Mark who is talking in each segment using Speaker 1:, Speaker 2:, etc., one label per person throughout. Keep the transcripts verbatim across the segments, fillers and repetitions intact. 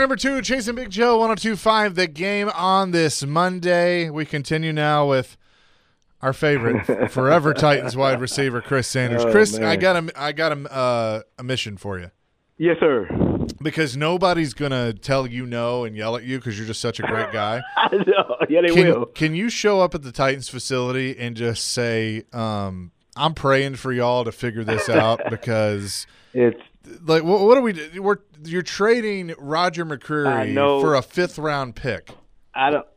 Speaker 1: number two, Chasing Big Joe, one oh two point five, The Game on this Monday. We continue now with our favorite forever Titans wide receiver, Chris Sanders.
Speaker 2: Oh,
Speaker 1: Chris,
Speaker 2: man.
Speaker 1: I got a, I got a, uh, a mission for you.
Speaker 2: Yes, sir.
Speaker 1: Because nobody's going to tell you no and yell at you because you're just such a great guy.
Speaker 2: I know. Yeah, they
Speaker 1: can,
Speaker 2: will.
Speaker 1: Can you show up at the Titans facility and just say, um, I'm praying for y'all to figure this out because
Speaker 2: it's
Speaker 1: like what, what are we do? We're you're trading Roger McCreary for a fifth round pick.
Speaker 2: I don't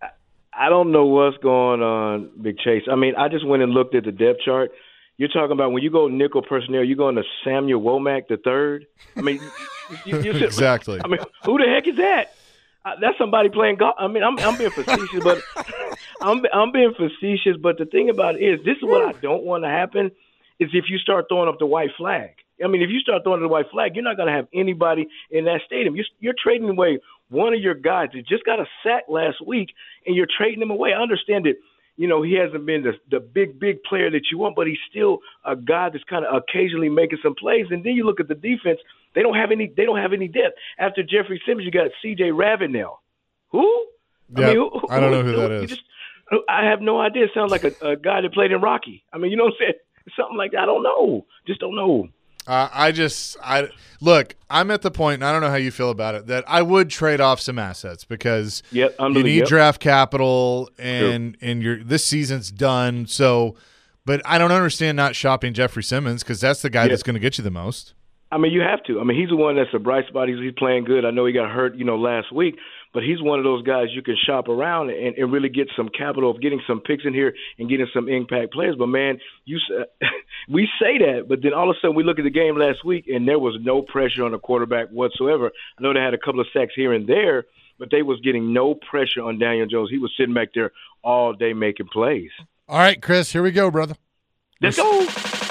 Speaker 2: I don't know what's going on, Big Chase. I mean, I just went and looked at the depth chart. You're talking about when you go nickel personnel, you're going to Samuel Womack the third. I mean, you, you, you
Speaker 1: exactly.
Speaker 2: I mean, who the heck is that? Uh, that's somebody playing golf. I mean, I'm I'm being facetious, but I'm I'm being facetious. But the thing about it is, this is what I don't want to happen: is if you start throwing up the white flag. I mean, if you start throwing up the white flag, you're not going to have anybody in that stadium. You're, you're trading away one of your guys that just got a sack last week, and you're trading him away. I understand it. You know, he hasn't been the, the big, big player that you want, but he's still a guy that's kind of occasionally making some plays. And then you look at the defense; they don't have any. They don't have any depth. After Jeffrey Simmons, you got C J Ravenel. Who?
Speaker 1: Yeah, I, mean, who, who, I don't know who, who that is.
Speaker 2: Just, I have no idea. It sounds like a, a guy that played in Rocky. I mean, you know what I'm saying? Something like that. I don't know. Just don't know.
Speaker 1: Uh, I just, I look. I'm at the point, and I don't know how you feel about it, that I would trade off some assets because
Speaker 2: yep,
Speaker 1: you need
Speaker 2: yep.
Speaker 1: draft capital, and sure. and your this season's done. So, but I don't understand not shopping Jeffrey Simmons because that's the guy yep. that's going to get you the most.
Speaker 2: I mean, you have to. I mean, he's the one that's a bright spot. He's, he's playing good. I know he got hurt, you know, last week, but he's one of those guys you can shop around and, and really get some capital of getting some picks in here and getting some impact players. But, man, you we say that, but then all of a sudden we look at the game last week and there was no pressure on the quarterback whatsoever. I know they had a couple of sacks here and there, but they was getting no pressure on Daniel Jones. He was sitting back there all day making plays.
Speaker 3: All right, Chris, here we go, brother.
Speaker 2: Let's go.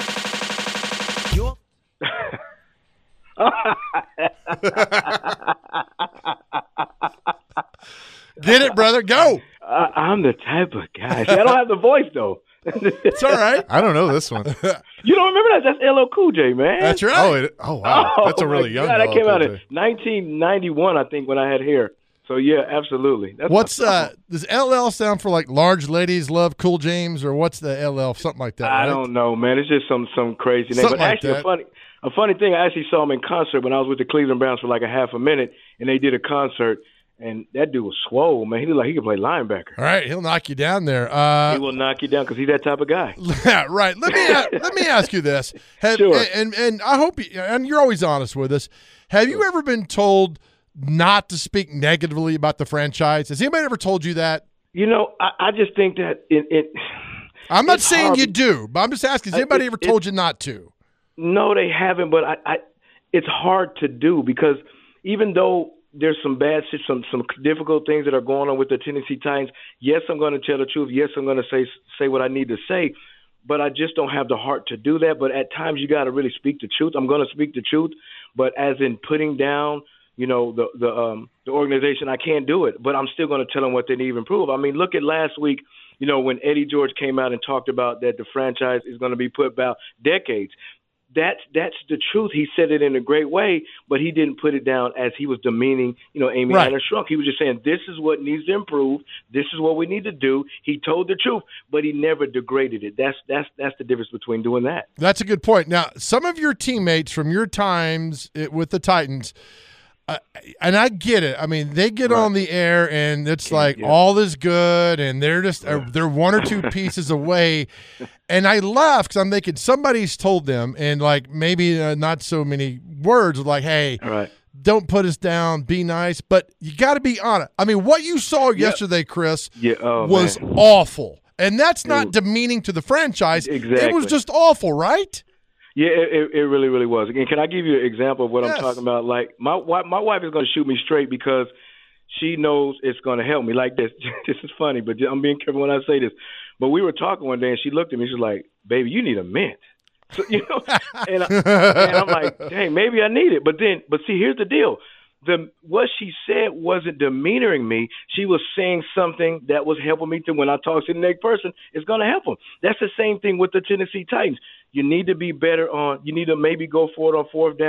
Speaker 3: Get it, brother. Go.
Speaker 2: Uh, I'm the type of guy. See, I don't have the voice, though.
Speaker 3: It's all right.
Speaker 1: I don't know this one.
Speaker 2: You don't remember that? That's L L Cool J, man.
Speaker 3: That's right.
Speaker 1: Oh, it, oh wow.
Speaker 2: Oh,
Speaker 1: that's a really young
Speaker 2: God,
Speaker 1: L L
Speaker 2: that came
Speaker 1: Cool
Speaker 2: out
Speaker 1: J.
Speaker 2: in nineteen ninety-one, I think, when I had hair. So, yeah, absolutely. That's
Speaker 3: what's uh? Does L L stand for like large ladies love Cool James, or what's the L L? Something like that.
Speaker 2: I
Speaker 3: right?
Speaker 2: don't know, man. It's just some some crazy name.
Speaker 3: Something
Speaker 2: But
Speaker 3: like
Speaker 2: actually,
Speaker 3: that.
Speaker 2: a funny a funny thing. I actually saw him in concert when I was with the Cleveland Browns for like a half a minute, and they did a concert, and that dude was swole, man. He looked like he could play linebacker.
Speaker 3: All right, he'll knock you down there. Uh,
Speaker 2: he will knock you down because he's that type of guy.
Speaker 3: Yeah, right. Let me uh, let me ask you this. Have,
Speaker 2: Sure.
Speaker 3: And and I hope you, and you're always honest with us. Have you ever been told not to speak negatively about the franchise? Has anybody ever told you that?
Speaker 2: You know, I, I just think that it. it
Speaker 3: I'm not
Speaker 2: it's
Speaker 3: saying
Speaker 2: hard.
Speaker 3: you do, but I'm just asking. Has anybody
Speaker 2: It-
Speaker 3: ever
Speaker 2: it-
Speaker 3: told you not to?
Speaker 2: No, they haven't, but I, I, it's hard to do because even though there's some bad, some some difficult things that are going on with the Tennessee Titans, yes, I'm going to tell the truth. Yes, I'm going to say say what I need to say, but I just don't have the heart to do that. But at times you got to really speak the truth. I'm going to speak the truth, but as in putting down, you know, the the um the organization, I can't do it. But I'm still going to tell them what they need to improve. I mean, look at last week. You know, when Eddie George came out and talked about that the franchise is going to be put about decades. That's that's the truth. He said it in a great way, but he didn't put it down as he was demeaning, you know, Amy
Speaker 3: Right.
Speaker 2: Adams Strunk. He was just saying, this is what needs to improve. This is what we need to do. He told the truth, but he never degraded it. That's that's that's the difference between doing that.
Speaker 3: That's a good point. Now, some of your teammates from your times it, with the Titans, uh, and I get it. I mean, they get
Speaker 2: Right.
Speaker 3: on the air and it's like
Speaker 2: yeah.
Speaker 3: all is good, and they're just uh, they're one or two pieces away. And I laugh because I'm thinking somebody's told them, and like maybe uh, not so many words, like, "Hey,
Speaker 2: All right.
Speaker 3: don't put us down, be nice." But you got to be honest. I mean, what you saw yesterday, Chris,
Speaker 2: Yeah, oh,
Speaker 3: was
Speaker 2: man.
Speaker 3: awful, and that's not
Speaker 2: It-
Speaker 3: demeaning to the franchise. It was
Speaker 2: Exactly.
Speaker 3: just awful, right?
Speaker 2: Yeah, it, it really, really was. And can I give you an example of what
Speaker 3: Yes.
Speaker 2: I'm talking about? Like, my wife, my wife is going to shoot me straight because she knows it's going to help me. Like this. This is funny, but I'm being careful when I say this. But we were talking one day, and she looked at me. She was like, "Baby, you need a mint." So, you know, and, I, and I'm like, "Dang, maybe I need it." But then, but see, here's the deal. The what she said wasn't demeanoring me. She was saying something that was helping me to when I talk to the next person, it's going to help them. That's the same thing with the Tennessee Titans. You need to be better on. You need to maybe go for it on fourth down,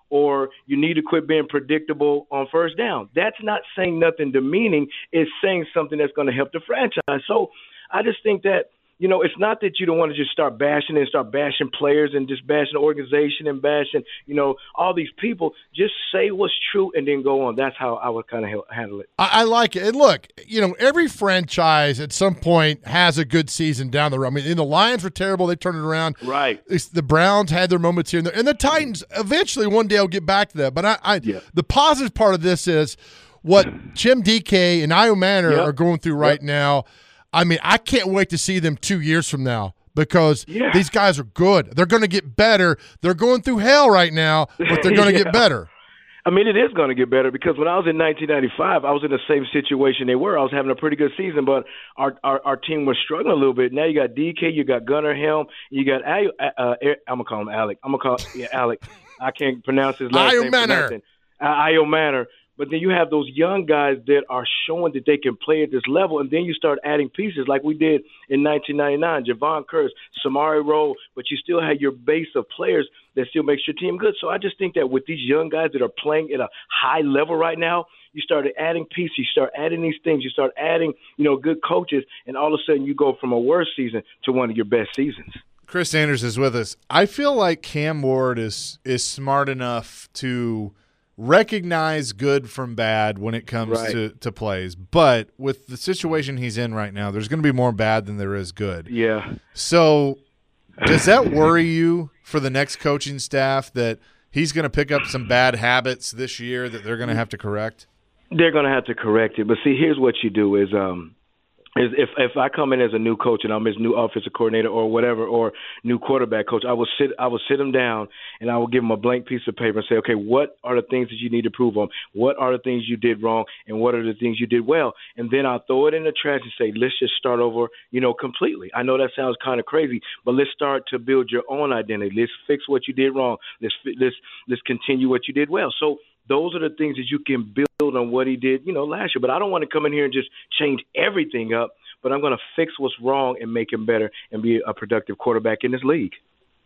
Speaker 2: or you need to quit being predictable on first down. That's not saying nothing demeaning. It's saying something that's going to help the franchise. So I just think that, you know, it's not that you don't want to just start bashing and start bashing players and just bashing the organization and bashing, you know, all these people. Just say what's true and then go on. That's how I would kind of handle it.
Speaker 3: I, I like it. And look, you know, every franchise at some point has a good season down the road. I mean, the Lions were terrible. They turned it around.
Speaker 2: Right.
Speaker 3: It's, the Browns had their moments here and there. And the Titans, eventually one day will get back to that. But I, I yeah. the positive part of this is what Jim D K and Io Manor yep. are going through right yep. now. I mean, I can't wait to see them two years from now because yeah. these guys are good. They're going to get better. They're going through hell right now, but they're going to yeah. get better.
Speaker 2: I mean, it is going to get better because when I was in nineteen ninety-five, I was in the same situation they were. I was having a pretty good season, but our our, our team was struggling a little bit. Now you got D K, you got Gunnar Helm, you got uh, uh, I'm gonna call him Alec. I'm gonna call yeah, Alec. I can't pronounce his last
Speaker 3: Io
Speaker 2: name.
Speaker 3: Manor.
Speaker 2: Uh, Io Manor. But then you have those young guys that are showing that they can play at this level, and then you start adding pieces like we did in nineteen ninety-nine, Javon Curse, Samari Rowe, but you still have your base of players that still makes your team good. So I just think that with these young guys that are playing at a high level right now, you start adding pieces, you start adding these things, you start adding, you know, good coaches, and all of a sudden you go from a worse season to one of your best seasons.
Speaker 1: Chris Sanders is with us. I feel like Cam Ward is is smart enough to recognize good from bad when it comes
Speaker 2: right.
Speaker 1: to, to plays. But with the situation he's in right now, there's going to be more bad than there is good.
Speaker 2: Yeah.
Speaker 1: So does that worry you for the next coaching staff that he's going to pick up some bad habits this year that they're going to have to correct?
Speaker 2: They're going to have to correct it. But, see, here's what you do is um, – Is if if I come in as a new coach and I'm his new offensive coordinator or whatever or new quarterback coach, I will sit I will sit him down and I will give him a blank piece of paper and say, okay, what are the things that you need to improve on? What are the things you did wrong and what are the things you did well? And then I'll throw it in the trash and say, let's just start over, you know, completely. I know that sounds kind of crazy, but let's start to build your own identity. Let's fix what you did wrong. Let's let's let's continue what you did well. So those are the things that you can build on what he did, you know, last year. But I don't want to come in here and just change everything up, but I'm going to fix what's wrong and make him better and be a productive quarterback in this league.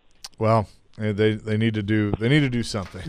Speaker 1: Well, they they need to do they need to do something.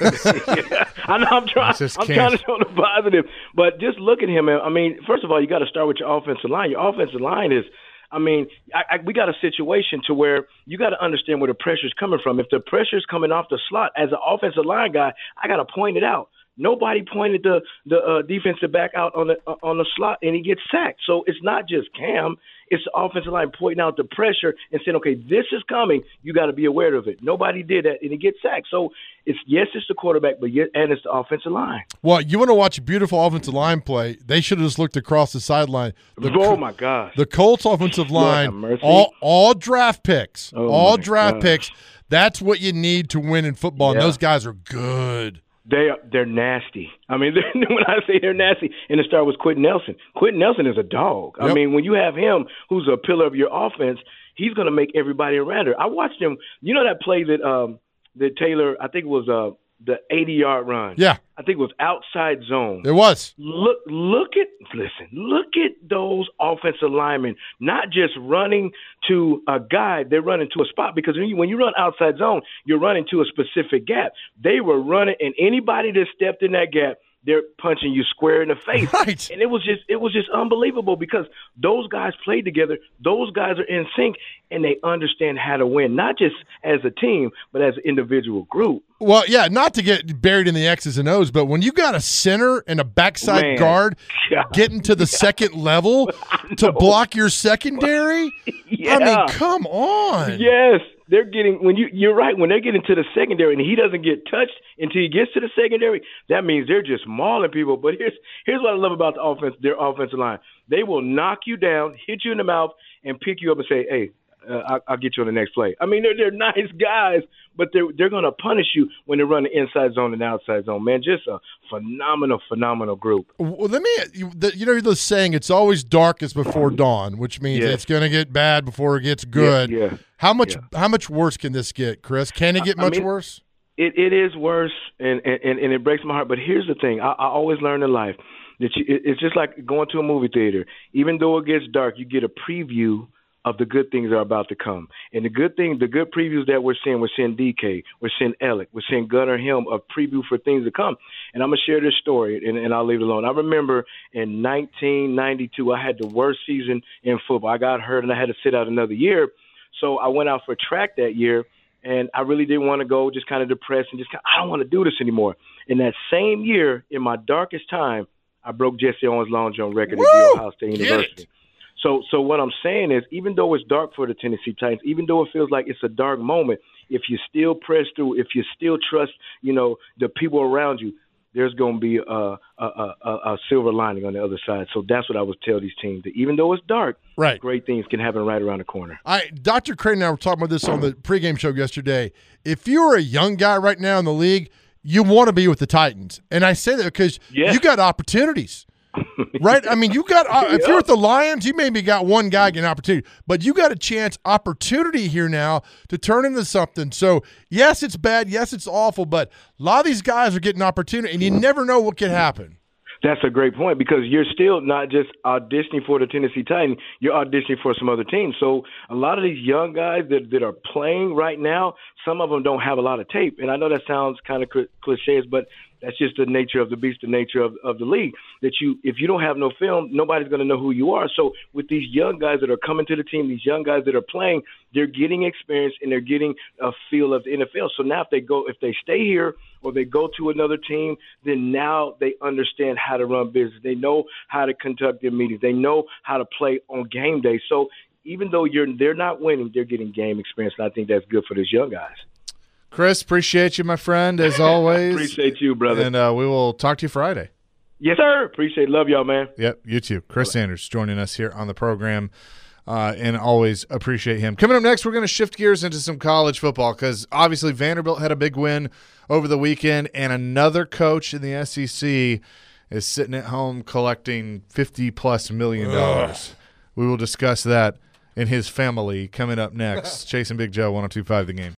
Speaker 2: yeah, I know I'm trying. I'm trying to show the positive, but just look at him. I mean, first of all, you got to start with your offensive line. Your offensive line is. I mean, I, I, we got a situation to where you got to understand where the pressure is coming from. If the pressure is coming off the slot, as an offensive line guy, I got to point it out. Nobody pointed the the uh, defensive back out on the uh, on the slot, and he gets sacked. So it's not just Cam; it's the offensive line pointing out the pressure and saying, "Okay, this is coming. You got to be aware of it." Nobody did that, and he gets sacked. So it's yes, it's the quarterback, but yes, and it's the offensive line.
Speaker 3: Well, you want to watch a beautiful offensive line play? They should have just looked across the sideline. The,
Speaker 2: oh my gosh!
Speaker 3: The Colts offensive line, all all draft picks,
Speaker 2: oh
Speaker 3: all draft
Speaker 2: gosh.
Speaker 3: picks. That's what you need to win in football.
Speaker 2: Yeah.
Speaker 3: And those guys are good.
Speaker 2: They are, they're nasty. I mean, when I say they're nasty, and the star was Quentin Nelson. Quentin Nelson is a dog.
Speaker 3: Yep.
Speaker 2: I mean, when you have him, who's a pillar of your offense, he's going to make everybody around her. I watched him. You know that play that um, that Taylor, I think it was uh, the eighty-yard run.
Speaker 3: Yeah.
Speaker 2: I think it was outside zone.
Speaker 3: It was.
Speaker 2: Look, look at, listen, look at those offensive linemen, not just running to a guy, they're running to a spot, because when you, when you run outside zone, you're running to a specific gap. They were running, and anybody that stepped in that gap, they're punching you square in the face.
Speaker 3: Right.
Speaker 2: And it was just it was just unbelievable because those guys played together. Those guys are in sync, and they understand how to win, not just as a team, but as an individual group.
Speaker 3: Well, yeah, not to get buried in the X's and O's, but when you got a center and a backside
Speaker 2: Man.
Speaker 3: guard
Speaker 2: God.
Speaker 3: getting to the yeah. second level to block your secondary,
Speaker 2: yeah.
Speaker 3: I mean, come on.
Speaker 2: Yes. They're getting when you you're right, when they're getting to the secondary and he doesn't get touched until he gets to the secondary, that means they're just mauling people. But here's here's what I love about the offense, their offensive line. They will knock you down, hit you in the mouth, and pick you up and say, "Hey, uh, I'll, I'll get you on the next play." I mean, they're they're nice guys, but they're they're going to punish you when they run the inside zone and the outside zone. Man, just a phenomenal, phenomenal group.
Speaker 3: Well, let me you, the, you know the saying, it's always darkest before dawn, which means
Speaker 2: yes.
Speaker 3: it's going to get bad before it gets good.
Speaker 2: Yeah. yeah.
Speaker 3: How much
Speaker 2: yeah.
Speaker 3: how much worse can this get, Chris? Can it get much
Speaker 2: I mean,
Speaker 3: worse?
Speaker 2: It it is worse, and, and, and it breaks my heart. But here's the thing: I, I always learn in life that you, it, it's just like going to a movie theater. Even though it gets dark, you get a preview of the good things that are about to come. And the good thing, the good previews that we're seeing, we're seeing D K, we're seeing Alec, we're seeing Gunnar Helm, a preview for things to come. And I'm going to share this story, and, and I'll leave it alone. I remember in nineteen ninety-two, I had the worst season in football. I got hurt, and I had to sit out another year. So I went out for track that year, and I really didn't want to go, just kind of depressed, and just kind of, I don't want to do this anymore. In that same year, in my darkest time, I broke Jesse Owens' long jump record
Speaker 3: Woo!
Speaker 2: at the Ohio State
Speaker 3: Get
Speaker 2: University.
Speaker 3: it.
Speaker 2: So, so what I'm saying is, even though it's dark for the Tennessee Titans, even though it feels like it's a dark moment, if you still press through, if you still trust, you know, the people around you, there's going to be a, a, a, a silver lining on the other side. So that's what I would tell these teams, that even though it's dark,
Speaker 3: right,
Speaker 2: great things can happen right around the corner.
Speaker 3: I, Doctor Creighton and I were talking about this on the pregame show yesterday. If you're a young guy right now in the league, you want to be with the Titans. And I say that because yes. you got opportunities. Right? I mean, you got uh, if you're at the Lions, you maybe got one guy getting an opportunity, but you got a chance, opportunity here now to turn into something. So, yes, it's bad. Yes, it's awful, but a lot of these guys are getting opportunity, and you never know what can happen.
Speaker 2: That's a great point, because you're still not just auditioning for the Tennessee Titans, you're auditioning for some other teams. So a lot of these young guys that, that are playing right now, some of them don't have a lot of tape. And I know that sounds kind of cliches, but that's just the nature of the beast, the nature of, of the league, that you, if you don't have no film, nobody's going to know who you are. So with these young guys that are coming to the team, these young guys that are playing, they're getting experience and they're getting a feel of the N F L. So now if they go, if they stay here or they go to another team, then now they understand how to run business. They know how to conduct their meetings. They know how to play on game day. So even though you're they're not winning, they're getting game experience, and I think that's good for these young guys.
Speaker 1: Chris, appreciate you, my friend, as always.
Speaker 2: Appreciate you, brother.
Speaker 1: And uh, we will talk to you Friday.
Speaker 2: Yes, sir. Appreciate it. Love y'all, man.
Speaker 1: Yep, you too. Chris Bye-bye. Sanders joining us here on the program, uh, and always appreciate him. Coming up next, we're going to shift gears into some college football, because obviously Vanderbilt had a big win over the weekend, and another coach in the S E C is sitting at home collecting fifty-plus million dollars. We will discuss that in his family coming up next. Chasing Big Joe, one oh two point five The Game.